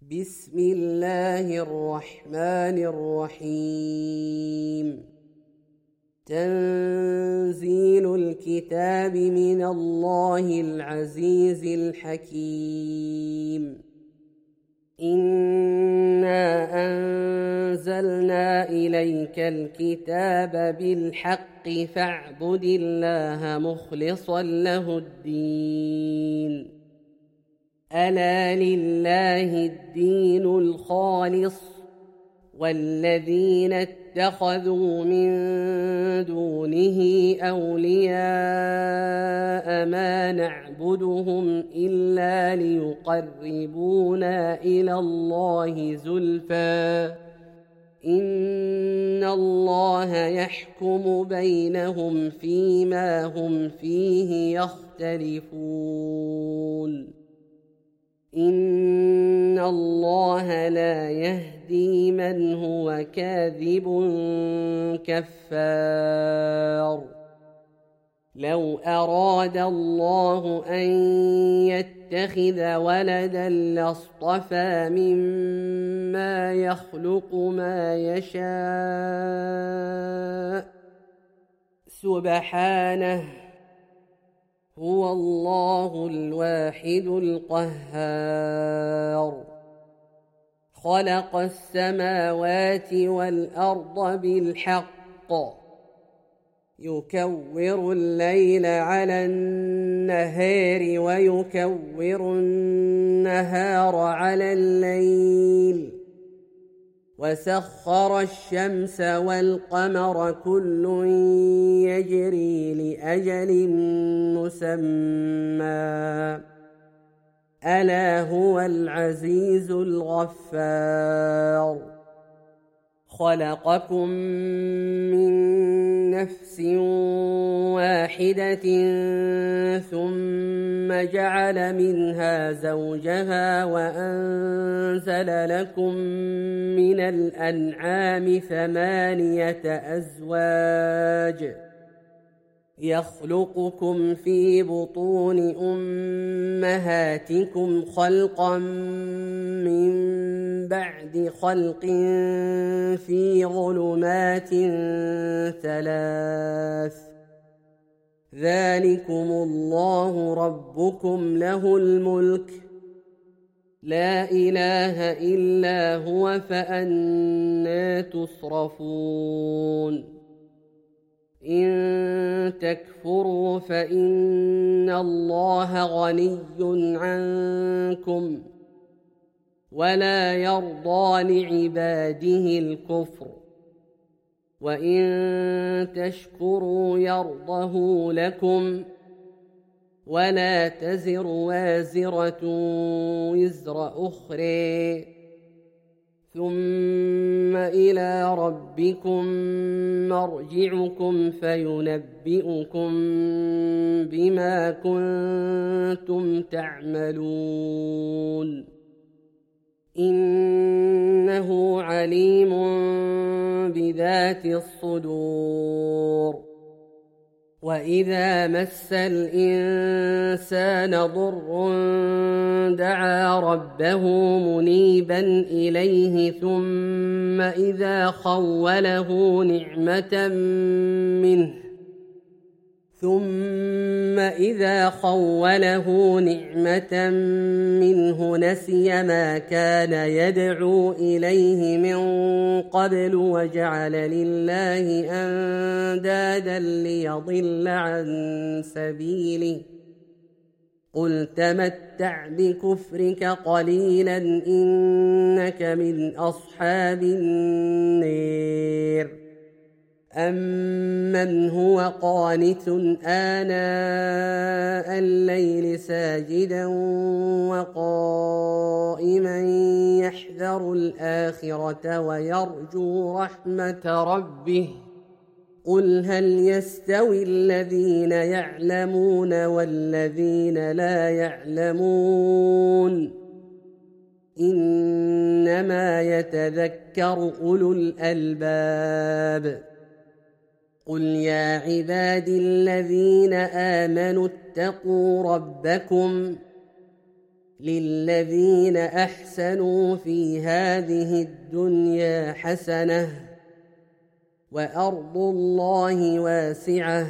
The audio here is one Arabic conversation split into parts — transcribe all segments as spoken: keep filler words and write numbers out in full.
بسم الله الرحمن الرحيم. تنزيل الكتاب من الله العزيز الحكيم. إنا أنزلنا إليك الكتاب بالحق فاعبد الله مخلصا له الدين. ألا لله الدين الخالص والذين اتخذوا من دونه أولياء ما نعبدهم إلا ليقربونا إلى الله زلفى إن الله يحكم بينهم فيما هم فيه يختلفون. إن الله لا يهدي من هو كاذب كفار. لو أراد الله أن يتخذ ولدا لاصطفى مما يخلق ما يشاء سبحانه هو الله الواحد القهار. خلق السماوات والأرض بالحق يكور الليل على النهار ويكور النهار على الليل وسخر الشمس والقمر كل يجري لأجل مسمى ألا هو العزيز الغفار. خلقكم من نفس واحدة ثم جعل منها زوجها وأنزل لكم من الأنعام ثمانية أزواج يخلقكم في بطون أمهاتكم خلقا من بعد خلق في ظلمات ثلاث ذلكم الله ربكم له الملك لا إله إلا هو فأنى تصرفون. إن تكفروا فإن الله غني عنكم ولا يرضى لعباده الكفر وإن تشكروا يرضه لكم ولا تزر وازرة وزر أخرى ثم إلى ربكم مرجعكم فينبئكم بما كنتم تعملون. إنه عليم بذات الصدور. وإذا مس الإنسان ضر دعا ربه منيبا إليه ثم إذا خوله نعمة منه ثم إذا خوله نعمة منه نسي ما كان يدعو إليه من قبل وجعل لله أندادا ليضل عن سبيله. قل تمتع بكفرك قليلا إنك من أصحاب النار. أمن هو قانت آناء الليل ساجدا وقائما يحذر الآخرة ويرجو رحمة ربه قل هل يستوي الذين يعلمون والذين لا يعلمون إنما يتذكر أولو الألباب. قل يا عبادي الذين آمنوا اتقوا ربكم للذين أحسنوا في هذه الدنيا حسنة وأرض الله واسعة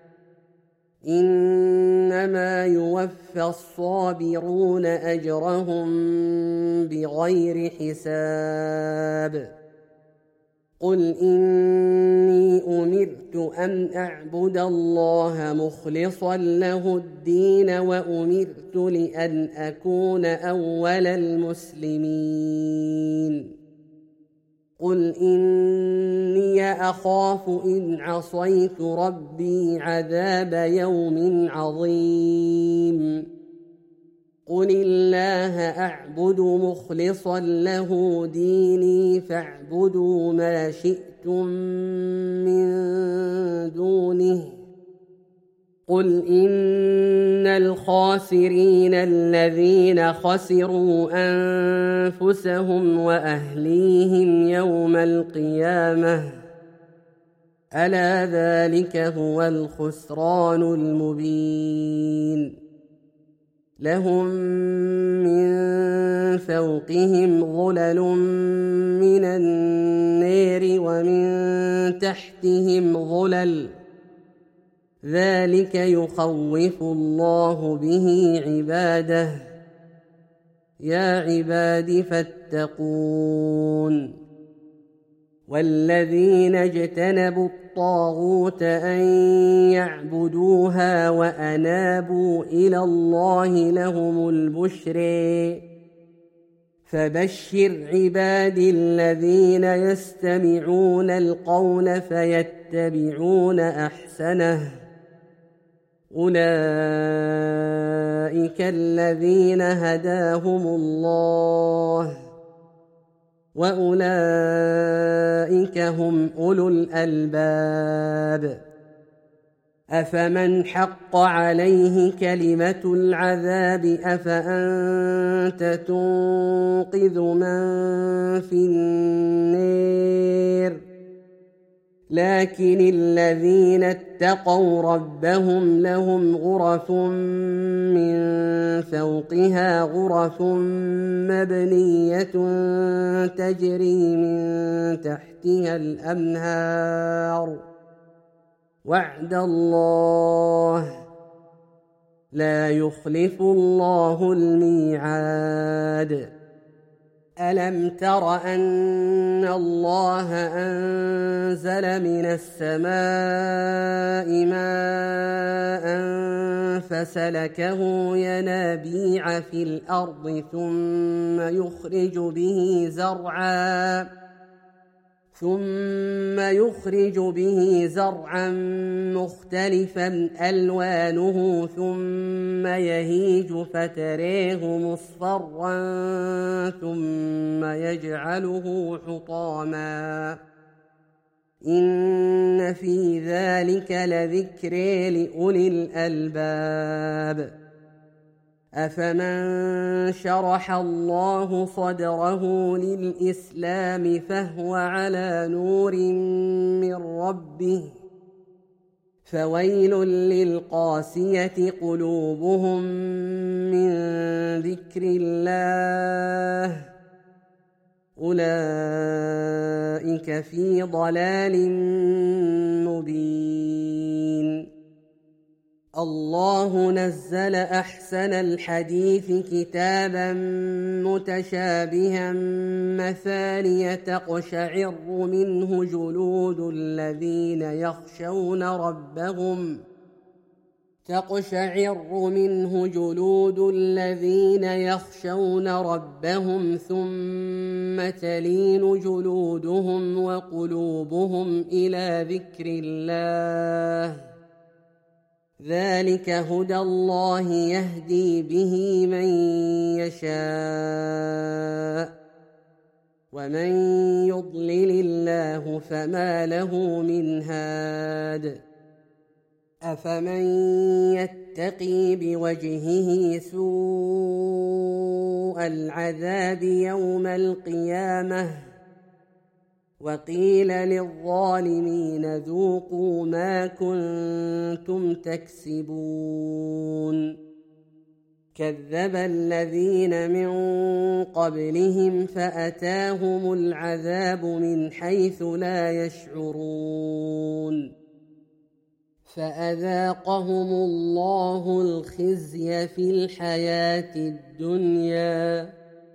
إنما يوفى الصابرون أجرهم بغير حساب قل إني أمرت أن أعبد الله مخلصا له الدين وأمرت لأن أكون أول المسلمين قل إني أخاف إن عصيت ربي عذاب يوم عظيم قل الله أعبد مخلصا له ديني فاعبدوا ما شئتم من دونه قل إن الخاسرين الذين خسروا أنفسهم وأهليهم يوم القيامة ألا ذلك هو الخسران المبين لهم من فوقهم ظلل من النار ومن تحتهم ظلل ذلك يخوف الله به عباده يا عباد فاتقون والذين اجتنبوا الطاغوت أن يعبدوها وأنابوا إلى الله لهم البشر فبشر عبادي الذين يستمعون القول فيتبعون أحسنه أولئك الذين هداهم الله وأولئك هم أولو الألباب أفمن حق عليه كلمة العذاب أفأنت تنقذ من في النار لكن الذين اتقوا ربهم لهم غرف من فوقها غرف مبنية تجري من تحتها الأنهار وعد الله لا يخلف الله الميعاد ألم تر أن الله أنزل من السماء ماء فسلكه ينابيع في الأرض ثم يخرج به زرعا ثم يخرج به زرعا مختلفا ألوانه ثم يهيج فتريه مصفرا ثم يجعله حطاما إن في ذلك لذكر لأولي الألباب أفمن شرح الله صدره للإسلام فهو على نور من ربه فويل للقاسية قلوبهم من ذكر الله أولئك في ضلال مبين الله نزل أحسن الحديث كتابا متشابها مثانية تقشعر منه جلود الذين يخشون ربهم تقشعر منه جلود الذين يخشون ربهم ثم تلين جلودهم وقلوبهم إلى ذكر الله ذلك هدى الله يهدي به من يشاء ومن يضلل الله فما له من هاد أفمن يتقي بوجهه سوء العذاب يوم القيامة وقيل للظالمين ذوقوا ما كنتم تكسبون كذب الذين من قبلهم فأتاهم العذاب من حيث لا يشعرون فأذاقهم الله الخزي في الحياة الدنيا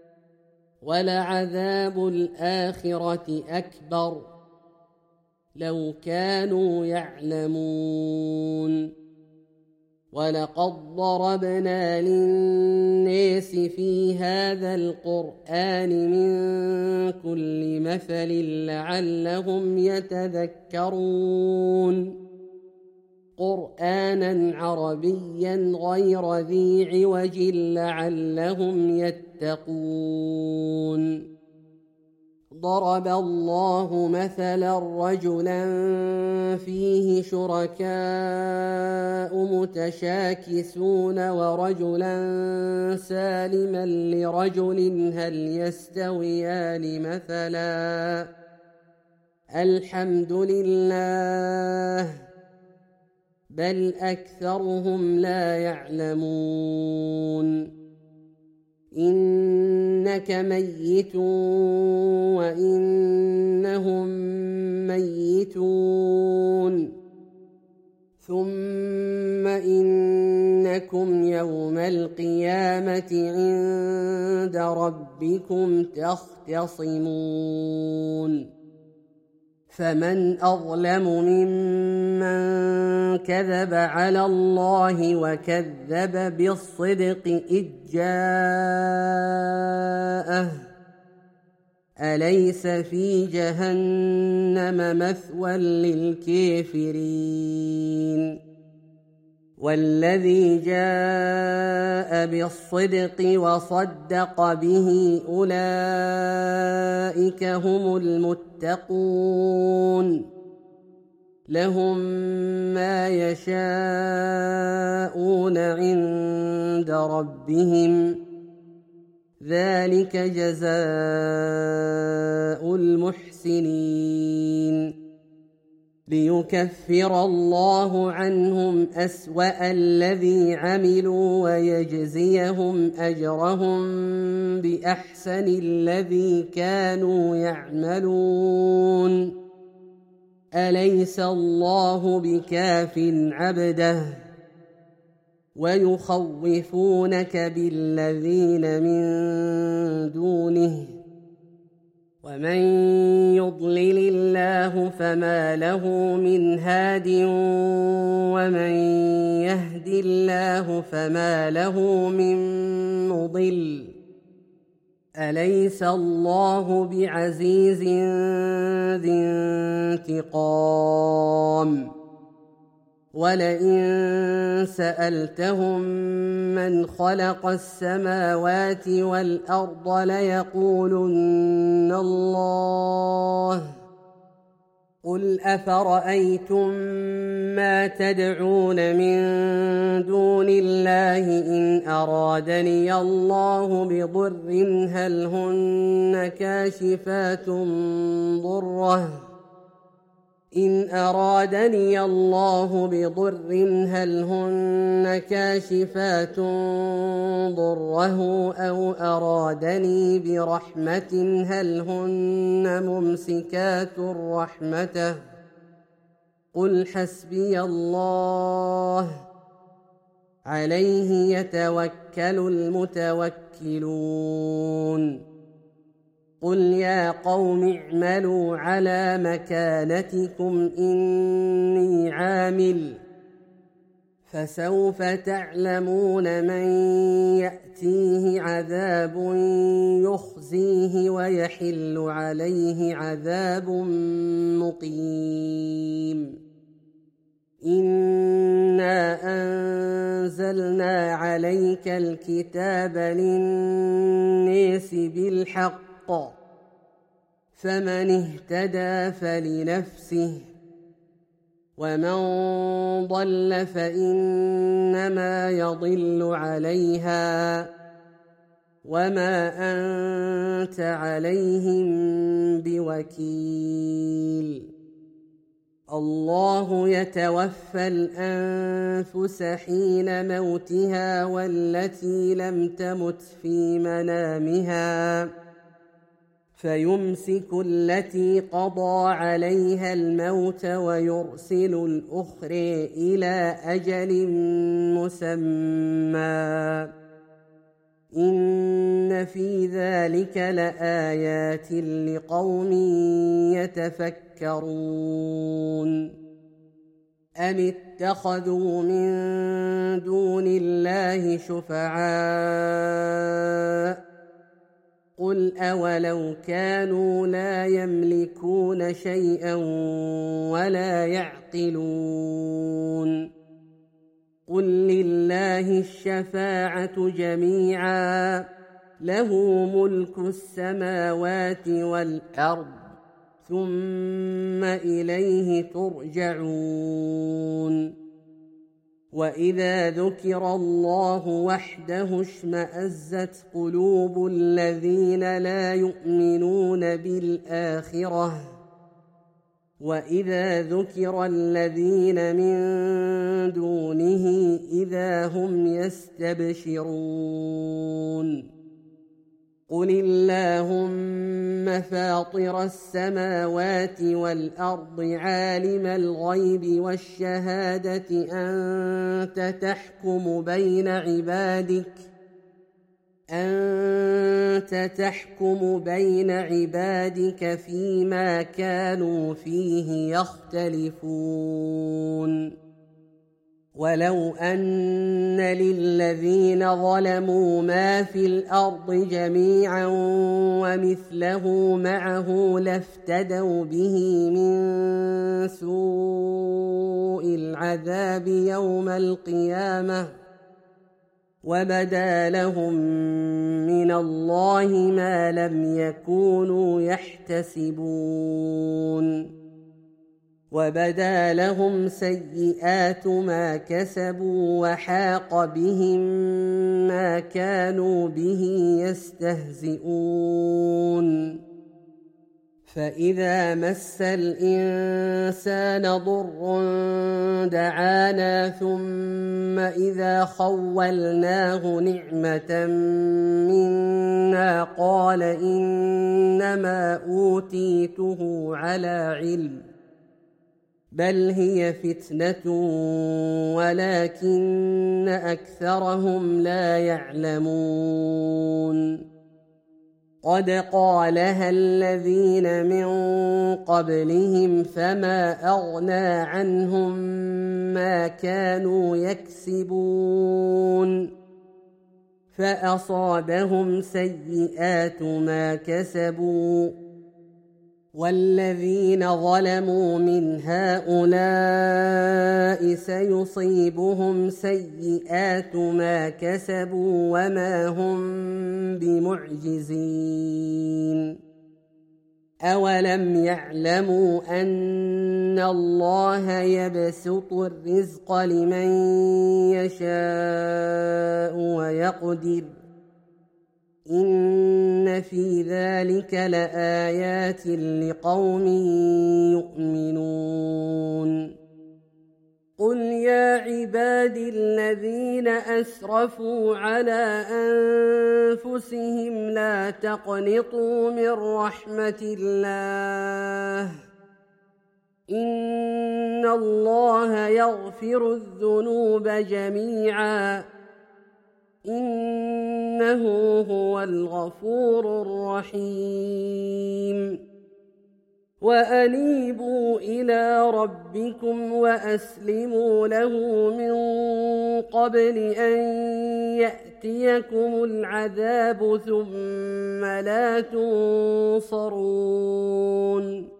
ولعذاب الآخرة أكبر لو كانوا يعلمون ولقد ضربنا للناس في هذا القرآن من كل مثل لعلهم يتذكرون قرآنا عربيا غير ذي عوج لعلهم يتقون ضرب الله مثلا رجلا فيه شركاء متشاكسون ورجلا سالما لرجل هل يستويان مثلا الحمد لله بل أكثرهم لا يعلمون إنك ميت وإنهم ميتون ثم إنكم يوم القيامة عند ربكم تختصمون فمن أظلم ممن كذب على الله وكذب بالصدق إذ جاءه أليس في جهنم مثوى للكافرين والذي جاء بالصدق وصدق به أولئك هم المتقون لهم ما يشاءون عند ربهم ذلك جزاء المحسنين ليكفر الله عنهم أسوأ الذي عملوا ويجزيهم أجرهم بأحسن الذي كانوا يعملون أليس الله بكاف عبده ويخوفونك بالذين من دونه ومن يضلل الله فما له من هاد ومن يهد الله فما له من مضل أليس الله بعزيز ذي انتقام ولئن سألتهم من خلق السماوات والأرض ليقولن الله قل أفرأيتم ما تدعون من دون الله إن أرادني الله بضر هل هن كاشفات ضره إن أرادني الله بضر هل هن كاشفات ضره أو أرادني برحمة هل هن ممسكات رحمته قل حسبي الله عليه يتوكل المتوكلون قل يا قوم اعملوا على مكانتكم إني عامل فسوف تعلمون من يأتيه عذاب يخزيه ويحل عليه عذاب مقيم إنا أنزلنا عليك الكتاب للناس بالحق فمن اهتدى فلنفسه ومن ضل فإنما يضل عليها وما أنت عليهم بوكيل الله يتوفى الأنفس حين موتها والتي لم تمت في منامها فيمسك التي قضى عليها الموت ويرسل الأخرى إلى أجل مسمى إن في ذلك لآيات لقوم يتفكرون أم اتخذوا من دون الله شفعاء قل أولو كانوا لا يملكون شيئا ولا يعقلون قل لله الشفاعة جميعا له ملك السماوات والأرض ثم إليه ترجعون وإذا ذكر الله وحده اشمأزت قلوب الذين لا يؤمنون بالآخرة وإذا ذكر الذين من دونه إذا هم يستبشرون قل اللهم فاطر السماوات والأرض عالم الغيب والشهادة أنت تحكم بين عبادك أنت تحكم بين عبادك فيما كانوا فيه يختلفون ولو أن للذين ظلموا ما في الأرض جميعا ومثله معه لافتدوا به من سوء العذاب يوم القيامة وبدا لهم من الله ما لم يكونوا يحتسبون وبدا لهم سيئات ما كسبوا وحاق بهم ما كانوا به يستهزئون فإذا مس الإنسان ضر دعانا ثم إذا خولناه نعمة منا قال إنما أوتيته على علم بل هي فتنة ولكن أكثرهم لا يعلمون قد قالها الذين من قبلهم فما أغنى عنهم ما كانوا يكسبون فأصابهم سيئات ما كسبوا والذين ظلموا من هؤلاء سيصيبهم سيئات ما كسبوا وما هم بمعجزين أولم يعلموا أن الله يبسط الرزق لمن يشاء ويقدر إن في ذلك لآيات لقوم يؤمنون قل يا عبادي الذين أسرفوا على أنفسهم لا تقنطوا من رحمة الله إن الله يغفر الذنوب جميعا إنه هو الغفور الرحيم وأنيبوا إلى ربكم وأسلموا له من قبل أن يأتيكم العذاب ثم لا تنصرون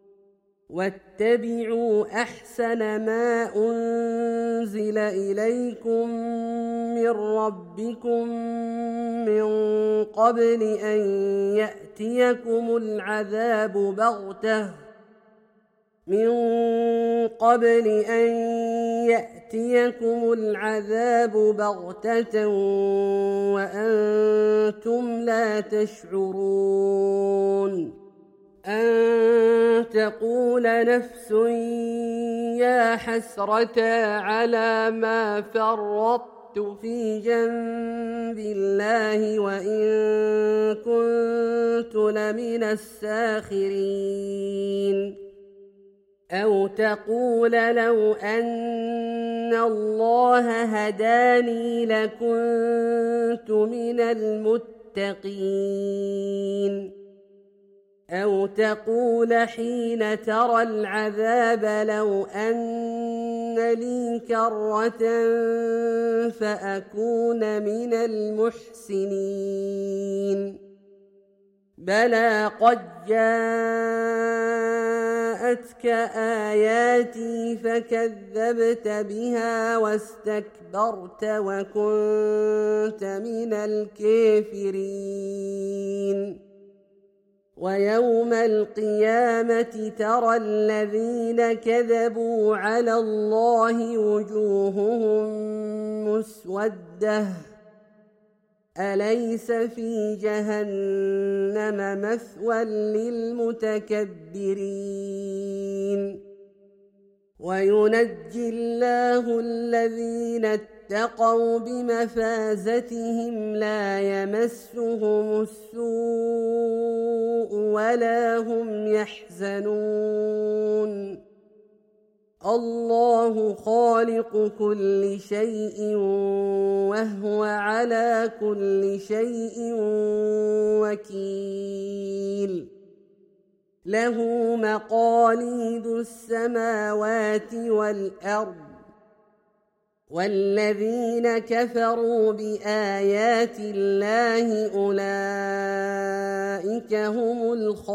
واتبعوا أحسن ما أنزل إليكم من ربكم من قبل أن يأتيكم العذاب بغتة من قبل أن يأتيكم العذاب بغتة وأنتم لا تشعرون أن تقول نفس يا حسرة على ما فرطت في جنب الله وإن كنت لمن الساخرين أو تقول لو أن الله هداني لكنت من المتقين أو تقول حين ترى العذاب لو أن لي كرة فأكون من المحسنين بلى قد جاءتك آياتي فكذبت بها واستكبرت وكنت من الكافرين ويوم القيامة ترى الذين كذبوا على الله وجوههم مسودة أليس في جهنم مثوى للمتكبرين وينجي الله الذين اتقوا بمفازتهم لا يمسهم السوء ولا هم يحزنون الله خالق كل شيء وهو على كل شيء وكيل له مقاليد السماوات والأرض والذين كفروا بآيات الله أولئك هم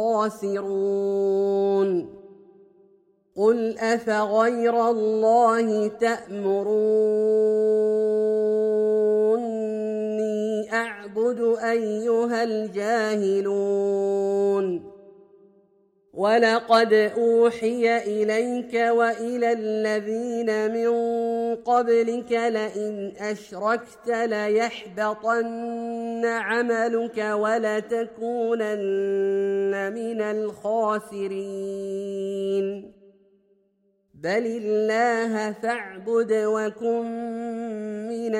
الخاسرون قل أفغير الله تأمروني أعبد أيها الجاهلون ولقد أوحي إليك وإلى الذين من قبلك لئن أشركت ليحبطن عملك ولتكونن من الخاسرين بل الله فاعبد وكن من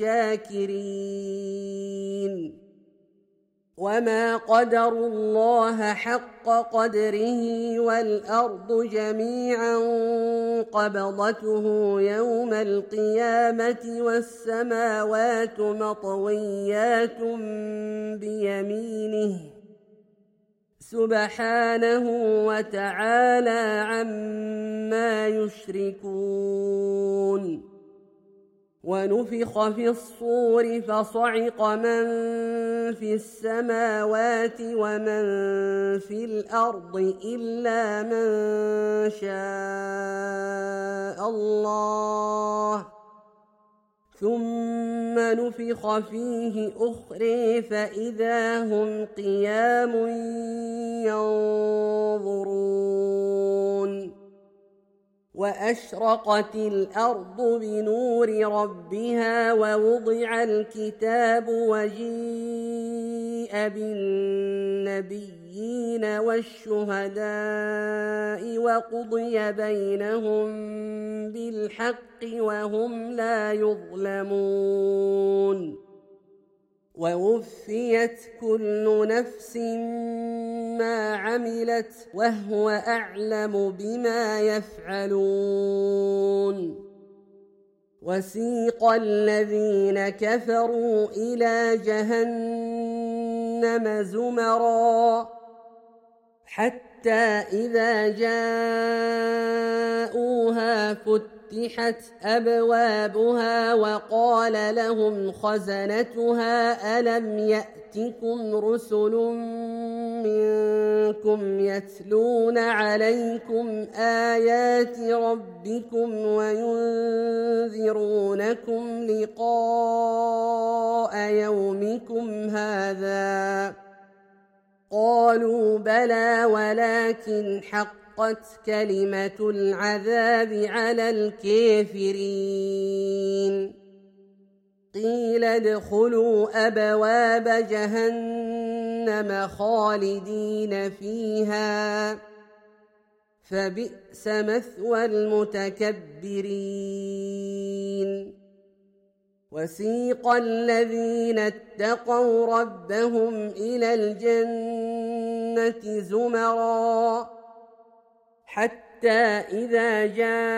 الشاكرين وما قدروا الله حق قدره والأرض جميعا قبضته يوم القيامة والسماوات مطويات بيمينه سبحانه وتعالى عما يشركون ونفخ في الصور فصعق من في السماوات ومن في الأرض إلا من شاء الله ثم نفخ فيه أخرى فإذا هم قيام ينظرون وأشرقت الأرض بنور ربها ووضع الكتاب وجيء بالنبيين والشهداء وقضي بينهم بالحق وهم لا يظلمون ووفيت كل نفس ما عملت وهو أعلم بما يفعلون وسيق الذين كفروا إلى جهنم زمرا حتى إذا جاءوها فتحت أبوابها وقال لهم خزنتها ألم يأتكم رسل منكم يتلون عليكم آيات ربكم وينذرونكم لقاء يومكم هذا قالوا بلى ولكن حقت كلمة العذاب على الكافرين قيل ادخلوا أبواب جهنم جهنم خالدين فيها فبئس مثوى المتكبرين وسيق الذين اتقوا ربهم إلى الجنة زمرا حتى إذا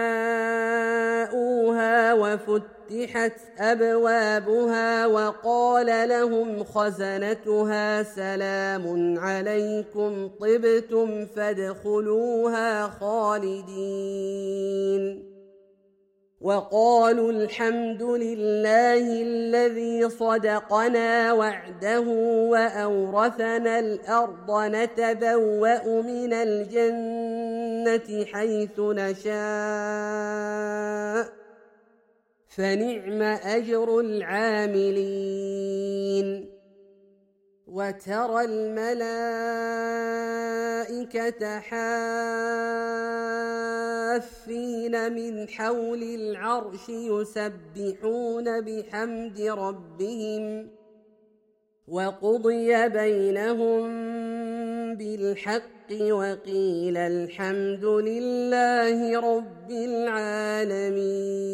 جاءوها وفتحت أبوابها وقال لهم خزنتها سلام عليكم طبتم فادخلوها خالدين وقالوا الحمد لله الذي صدقنا وعده وأورثنا الأرض نتبوأ من الجنة حيث نشاء فنعم أجر العاملين وترى الملائكة حافين من حول العرش يسبحون بحمد ربهم وقضي بينهم بالحق وقيل الحمد لله رب العالمين.